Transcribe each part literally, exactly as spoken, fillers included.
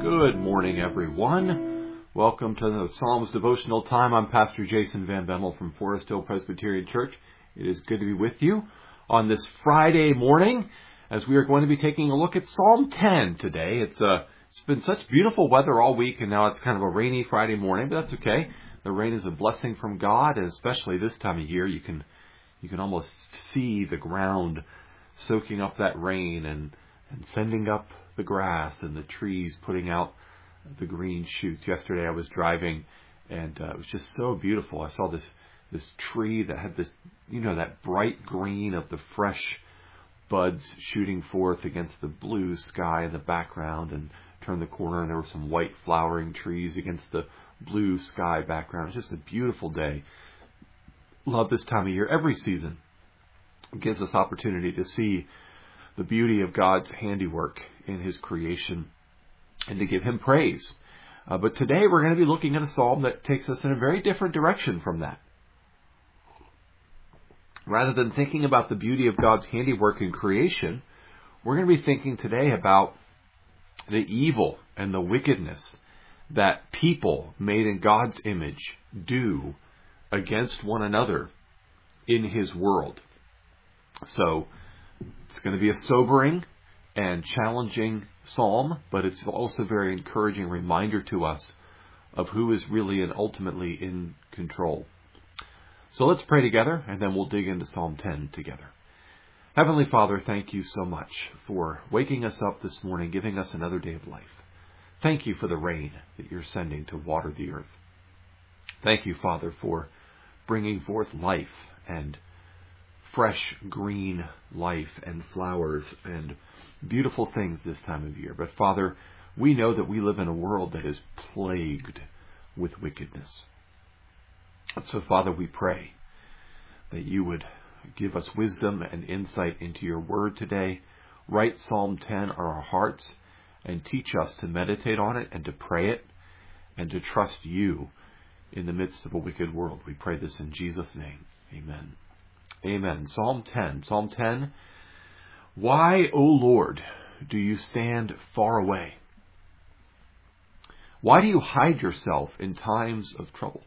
Good morning, everyone. Welcome to the Psalms devotional time. I'm Pastor Jason Van Bemmel from Forest Hill Presbyterian Church. It is good to be with you on this Friday morning as we are going to be taking a look at Psalm ten today. It's uh, it's been such beautiful weather all week, and now it's kind of a rainy Friday morning, but that's okay. The rain is a blessing from God, and especially this time of year, you can you can almost see the ground soaking up that rain and, and sending up the grass and the trees putting out the green shoots. Yesterday I was driving and uh, it was just so beautiful. I saw this this tree that had this, you know, that bright green of the fresh buds shooting forth against the blue sky in the background, and turned the corner and there were some white flowering trees against the blue sky background. It was just a beautiful day. Love this time of year. Every season gives us opportunity to see the beauty of God's handiwork in His creation and to give Him praise. Uh, but today we're going to be looking at a psalm that takes us in a very different direction from that. Rather than thinking about the beauty of God's handiwork in creation, we're going to be thinking today about the evil and the wickedness that people made in God's image do against one another in His world. So it's going to be a sobering and challenging psalm, but it's also a very encouraging reminder to us of who is really and ultimately in control. So let's pray together, and then we'll dig into Psalm ten together. Heavenly Father, thank you so much for waking us up this morning, giving us another day of life. Thank you for the rain that you're sending to water the earth. Thank you, Father, for bringing forth life and fresh green life and flowers and beautiful things this time of year. But Father, we know that we live in a world that is plagued with wickedness. So Father, we pray that you would give us wisdom and insight into your word today. Write Psalm ten on our hearts and teach us to meditate on it and to pray it and to trust you in the midst of a wicked world. We pray this in Jesus' name. Amen. Amen. Psalm ten. Psalm ten. Why, O Lord, do you stand far away? Why do you hide yourself in times of trouble?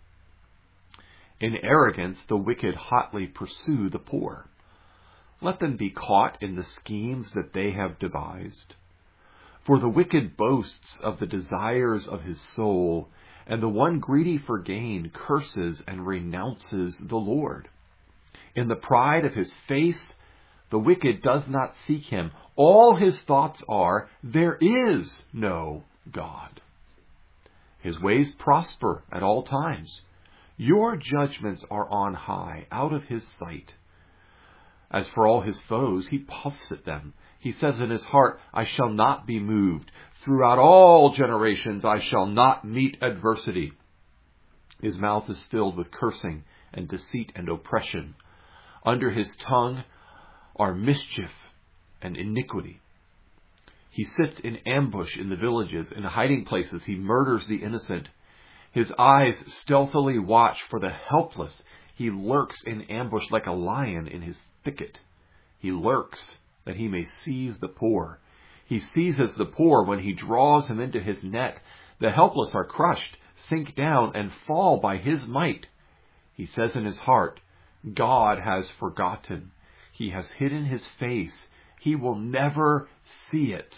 In arrogance, the wicked hotly pursue the poor. Let them be caught in the schemes that they have devised. For the wicked boasts of the desires of his soul, and the one greedy for gain curses and renounces the Lord. In the pride of his face, the wicked does not seek him. All his thoughts are, there is no God. His ways prosper at all times. Your judgments are on high, out of his sight. As for all his foes, he puffs at them. He says in his heart, I shall not be moved. Throughout all generations, I shall not meet adversity. His mouth is filled with cursing and deceit and oppression. Under his tongue are mischief and iniquity. He sits in ambush in the villages. In hiding places, he murders the innocent. His eyes stealthily watch for the helpless. He lurks in ambush like a lion in his thicket. He lurks that he may seize the poor. He seizes the poor when he draws him into his net. The helpless are crushed, sink down, and fall by his might. He says in his heart, God has forgotten. He has hidden his face. He will never see it.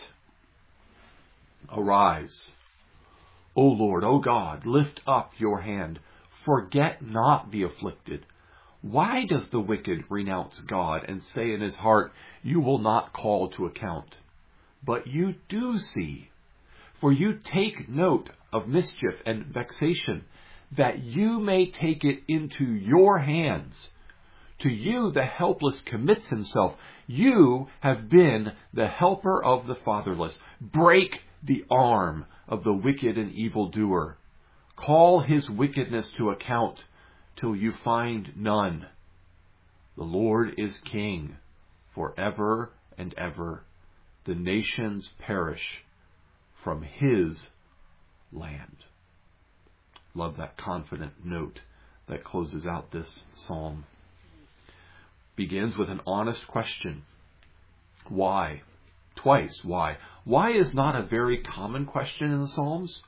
Arise, O Lord, O God, lift up your hand. Forget not the afflicted. Why does the wicked renounce God and say in his heart, you will not call to account? But you do see, for you take note of mischief and vexation, that you may take it into your hands. To you the helpless commits himself. You have been the helper of the fatherless. Break the arm of the wicked and evildoer. Call his wickedness to account till you find none. The Lord is king forever and ever. The nations perish from his land. Love that confident note that closes out this psalm. Begins with an honest question. Why? twice. Why? Why is not a very common question in the Psalms.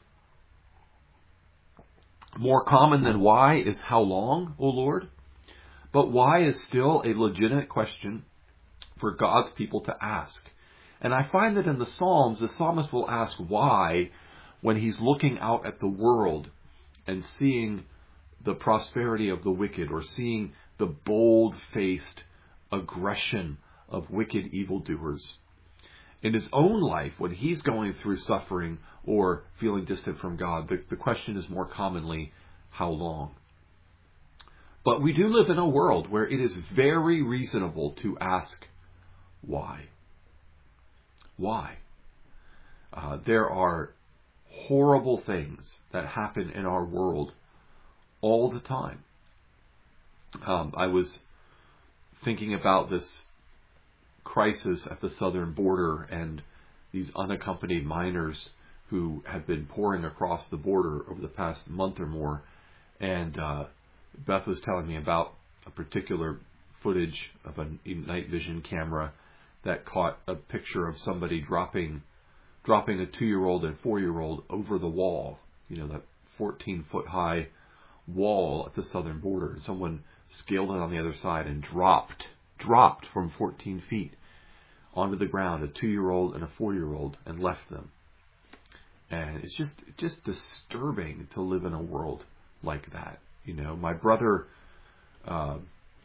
More common than why is how long, O Lord? But why is still a legitimate question for God's people to ask. And I find that in the Psalms, the psalmist will ask why when he's looking out at the world and seeing the prosperity of the wicked, or seeing the bold-faced aggression of wicked evildoers. In his own life, when he's going through suffering or feeling distant from God, the, the question is more commonly, how long? But we do live in a world where it is very reasonable to ask, why? Why? Uh, there are horrible things that happen in our world all the time. Um, I was thinking about this crisis at the southern border and these unaccompanied minors who have been pouring across the border over the past month or more. And uh, Beth was telling me about a particular footage of a night vision camera that caught a picture of somebody dropping dropping a two-year-old and four-year-old over the wall, you know, that fourteen-foot high wall at the southern border. Someone scaled it on the other side and dropped, dropped from fourteen feet onto the ground, a two-year-old and a four-year-old, and left them. And it's just just disturbing to live in a world like that. You know, my brother uh,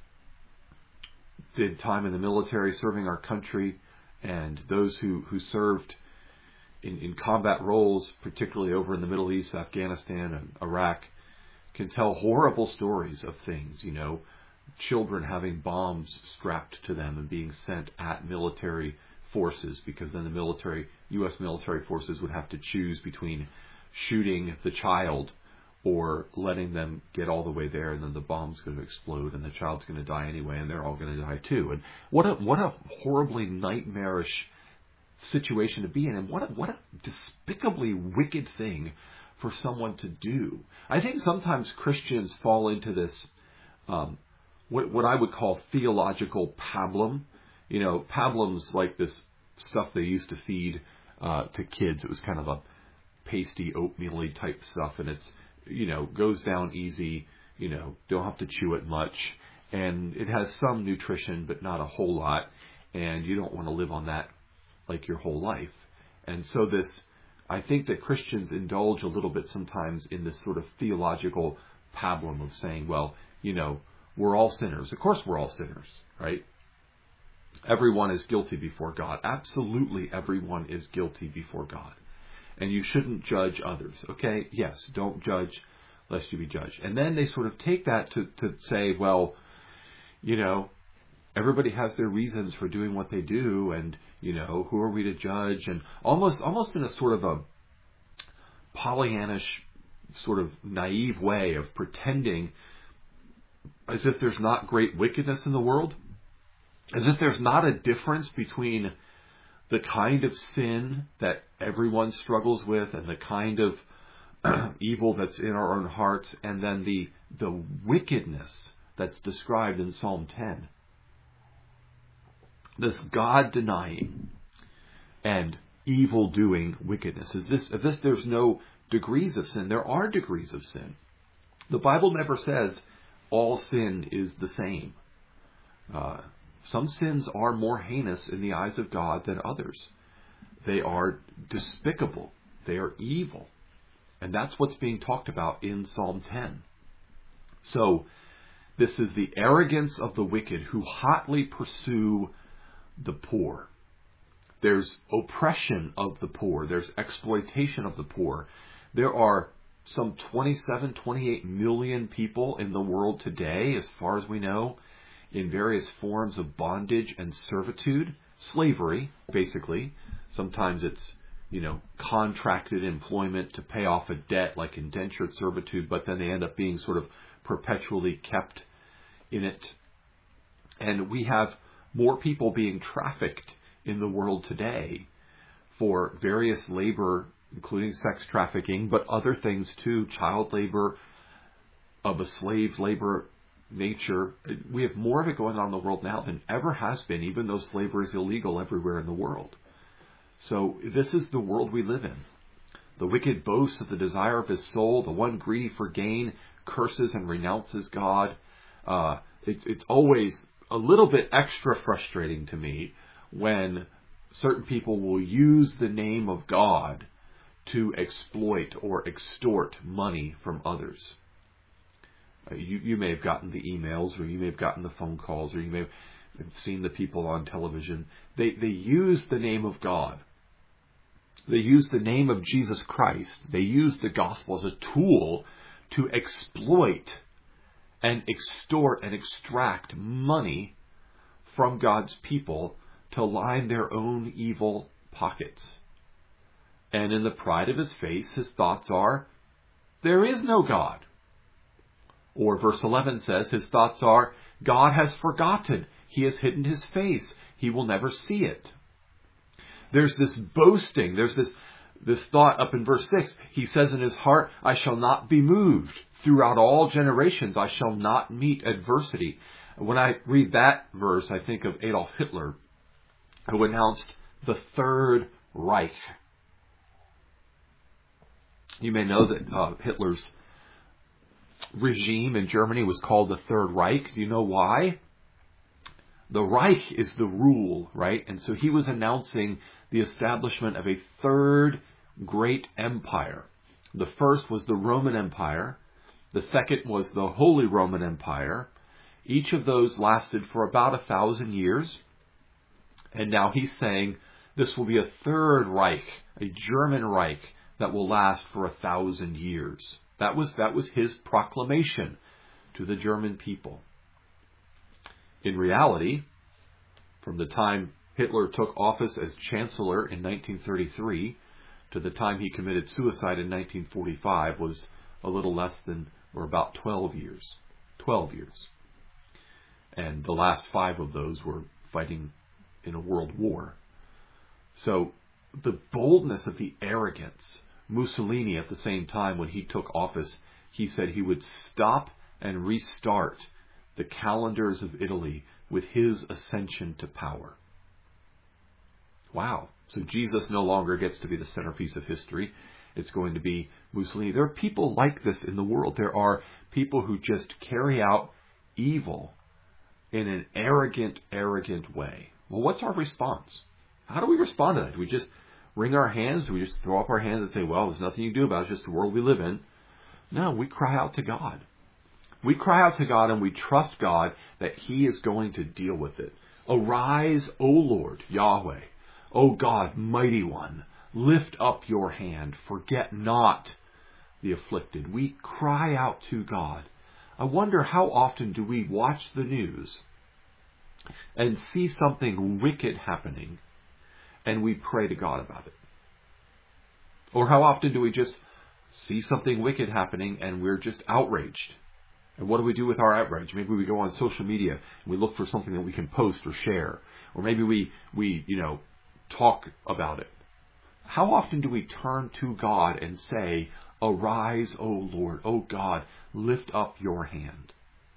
did time in the military serving our country, and those who, who served in, in combat roles, particularly over in the Middle East, Afghanistan and Iraq, can tell horrible stories of things, you know, children having bombs strapped to them and being sent at military forces, because then the military, U S military forces would have to choose between shooting the child or letting them get all the way there, and then the bomb's going to explode and the child's going to die anyway, and they're all going to die too. And what a what a horribly nightmarish situation to be in, and what a, what a despicably wicked thing for someone to do. I think sometimes Christians fall into this, um, what, what I would call theological pablum. You know, pablum's like this stuff they used to feed uh, to kids. It was kind of a pasty, oatmeal-y type stuff, and it's, you know, goes down easy, you know, don't have to chew it much, and it has some nutrition, but not a whole lot, and you don't want to live on that like your whole life. And so this, I think that Christians indulge a little bit sometimes in this sort of theological pablum of saying, well, you know, we're all sinners. Of course we're all sinners, right? Everyone is guilty before God. Absolutely everyone is guilty before God. And you shouldn't judge others. Okay, yes, don't judge lest you be judged. And then they sort of take that to, to say, well, you know, everybody has their reasons for doing what they do, and, you know, who are we to judge? And almost almost in a sort of a Pollyannish, sort of naive way of pretending as if there's not great wickedness in the world, as if there's not a difference between the kind of sin that everyone struggles with and the kind of evil that's in our own hearts, and then the the wickedness that's described in Psalm ten. This God-denying and evil-doing wickedness. Is this, as if there's no degrees of sin. There are degrees of sin. The Bible never says all sin is the same. Uh, some sins are more heinous in the eyes of God than others. They are despicable. They are evil. And that's what's being talked about in Psalm ten. So, this is the arrogance of the wicked who hotly pursue the poor. There's oppression of the poor. There's exploitation of the poor. There are some twenty-seven, twenty-eight million people in the world today, as far as we know, in various forms of bondage and servitude. Slavery, basically. Sometimes it's, you know, contracted employment to pay off a debt, like indentured servitude, but then they end up being sort of perpetually kept in it. And we have more people being trafficked in the world today for various labor, including sex trafficking, but other things too, child labor of a slave labor nature. We have more of it going on in the world now than ever has been, even though slavery is illegal everywhere in the world. So this is the world we live in. The wicked boasts of the desire of his soul. The one greedy for gain curses and renounces God. Uh, it's, it's always a little bit extra frustrating to me when certain people will use the name of God to exploit or extort money from others. Uh, you, you may have gotten the emails, or you may have gotten the phone calls, or you may have seen the people on television. They, they use the name of God. They use the name of Jesus Christ. They use the gospel as a tool to exploit and extort and extract money from God's people to line their own evil pockets. And in the pride of his face, his thoughts are, there is no God. Or verse eleven says, his thoughts are, God has forgotten. He has hidden his face. He will never see it. There's this boasting. There's this, this thought up in verse six. He says in his heart, I shall not be moved. Throughout all generations, I shall not meet adversity. When I read that verse, I think of Adolf Hitler, who announced the Third Reich. You may know that uh, Hitler's regime in Germany was called the Third Reich. Do you know why? The Reich is the rule, right? And so he was announcing the establishment of a third great empire. The first was the Roman Empire. The second was the Holy Roman Empire. Each of those lasted for about a thousand years. And now he's saying this will be a third Reich, a German Reich that will last for a thousand years. That was, that was his proclamation to the German people. In reality, from the time Hitler took office as Chancellor in nineteen thirty-three to the time he committed suicide in nineteen forty-five was a little less than, or about twelve years. twelve years. And the last five of those were fighting in a world war. So the boldness of the arrogance. Mussolini, at the same time, when he took office, he said he would stop and restart the calendars of Italy with his ascension to power. Wow. So Jesus no longer gets to be the centerpiece of history. It's going to be Mussolini. There are people like this in the world. There are people who just carry out evil in an arrogant, arrogant way. Well, what's our response? How do we respond to that? Do we just wring our hands? Do we just throw up our hands and say, well, there's nothing you can do about it, it's just the world we live in? No, we cry out to God. We cry out to God and we trust God that He is going to deal with it. Arise, O Lord, Yahweh. O God, mighty one, lift up your hand. Forget not the afflicted. We cry out to God. I wonder how often do we watch the news and see something wicked happening and we pray to God about it? Or how often do we just see something wicked happening and we're just outraged? And what do we do with our outrage? Maybe we go on social media and we look for something that we can post or share. Or maybe we, we, you know, talk about it. How often do we turn to God and say, arise, O Lord, O God, lift up your hand?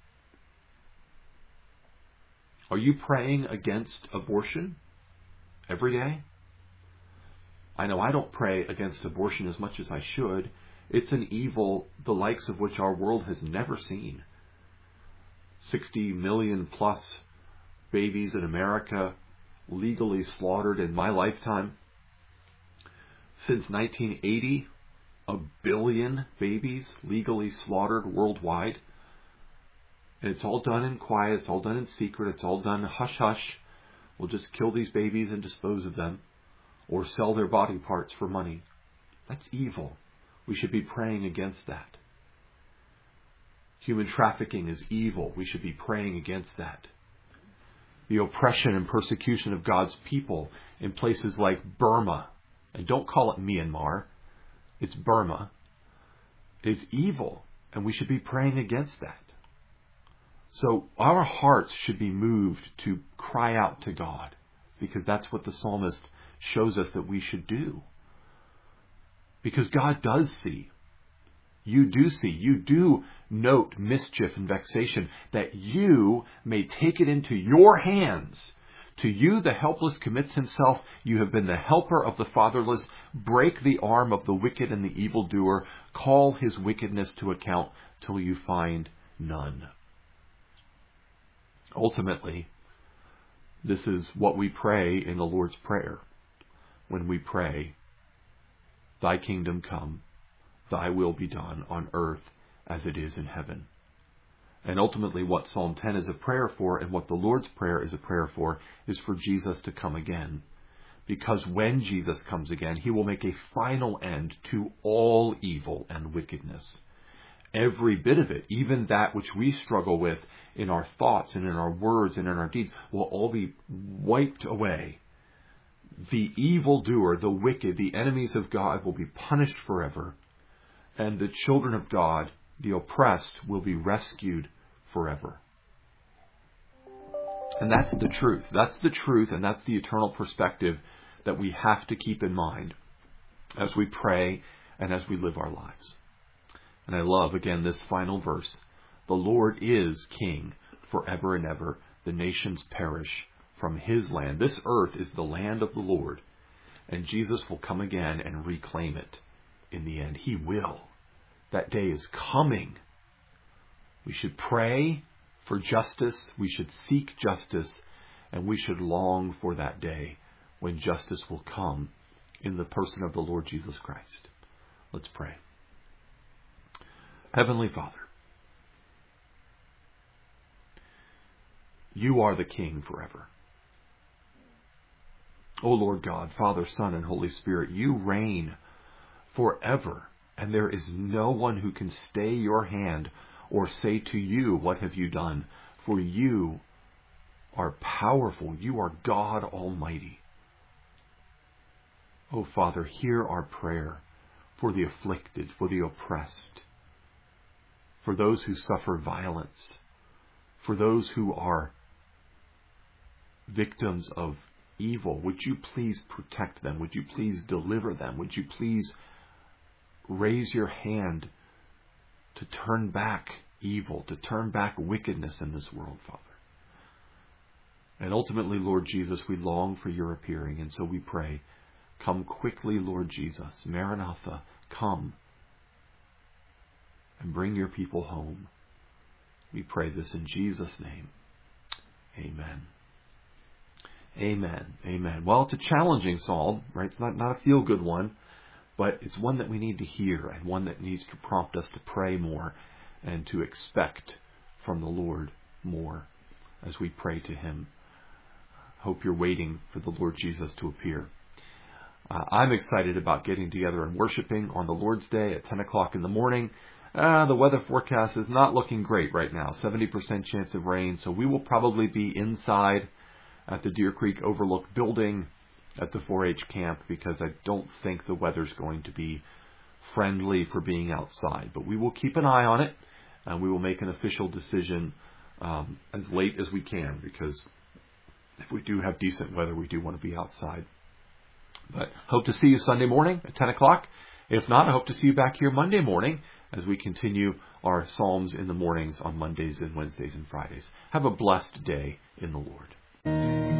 Are you praying against abortion every day? I know I don't pray against abortion as much as I should. It's an evil, the likes of which our world has never seen. sixty million plus babies in America legally slaughtered in my lifetime. Since nineteen eighty, a billion babies legally slaughtered worldwide. And it's all done in quiet, it's all done in secret, it's all done hush hush. We'll just kill these babies and dispose of them, or sell their body parts for money. That's evil. We should be praying against that. Human trafficking is evil. We should be praying against that. The oppression and persecution of God's people in places like Burma, and don't call it Myanmar, it's Burma, is evil, and we should be praying against that. So our hearts should be moved to cry out to God, because that's what the psalmist shows us that we should do. Because God does see. You do see. You do note mischief and vexation, that you may take it into your hands To you the helpless commits himself. You have been the helper of the fatherless. Break the arm of the wicked and the evildoer. Call his wickedness to account till you find none. Ultimately, this is what we pray in the Lord's Prayer. When we pray, Thy kingdom come, Thy will be done on earth as it is in heaven. And ultimately what Psalm ten is a prayer for, and what the Lord's Prayer is a prayer for, is for Jesus to come again. Because when Jesus comes again, he will make a final end to all evil and wickedness. Every bit of it, even that which we struggle with in our thoughts and in our words and in our deeds, will all be wiped away. The evildoer, the wicked, the enemies of God will be punished forever. And the children of God, the oppressed, will be rescued forever. And that's the truth. That's the truth, and that's the eternal perspective that we have to keep in mind as we pray and as we live our lives. And I love, again, this final verse. The Lord is King forever and ever. The nations perish from his land. This earth is the land of the Lord. And Jesus will come again and reclaim it in the end. He will. That day is coming. We should pray for justice. We should seek justice. And we should long for that day when justice will come in the person of the Lord Jesus Christ. Let's pray. Heavenly Father, you are the King forever. O Lord God, Father, Son, and Holy Spirit, you reign forever, and there is no one who can stay your hand or say to you, what have you done? For you are powerful. You are God Almighty. O Father, hear our prayer for the afflicted, for the oppressed, for those who suffer violence, for those who are victims of evil. Would you please protect them? Would you please deliver them? Would you please raise your hand to turn back evil, to turn back wickedness in this world, Father? And ultimately, Lord Jesus, we long for your appearing, and so we pray, come quickly, Lord Jesus. Maranatha, come and bring your people home. We pray this in Jesus' name. Amen. Amen. Amen. Well, it's a challenging psalm, right? It's not, not a feel-good one, but it's one that we need to hear and one that needs to prompt us to pray more and to expect from the Lord more as we pray to him. Hope you're waiting for the Lord Jesus to appear. Uh, I'm excited about getting together and worshiping on the Lord's Day at ten o'clock in the morning. Uh, the weather forecast is not looking great right now. seventy percent chance of rain, so we will probably be inside at the Deer Creek Overlook building at the four H camp because I don't think the weather's going to be friendly for being outside. But we will keep an eye on it, and we will make an official decision um, as late as we can, because if we do have decent weather, we do want to be outside. But hope to see you Sunday morning at ten o'clock. If not, I hope to see you back here Monday morning as we continue our Psalms in the mornings on Mondays and Wednesdays and Fridays. Have a blessed day in the Lord.